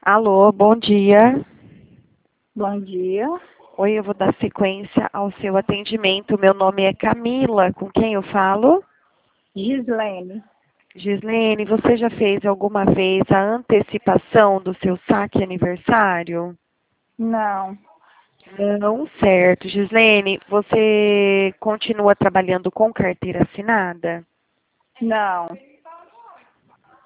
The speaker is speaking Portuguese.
Alô, bom dia. Bom dia. Oi, eu vou dar sequência ao seu atendimento. Meu nome é Camila. Com quem eu falo? Gislene. Gislene, você já fez alguma vez a antecipação do seu saque aniversário? Não, Não, certo. Gislene, você continua trabalhando com carteira assinada? não.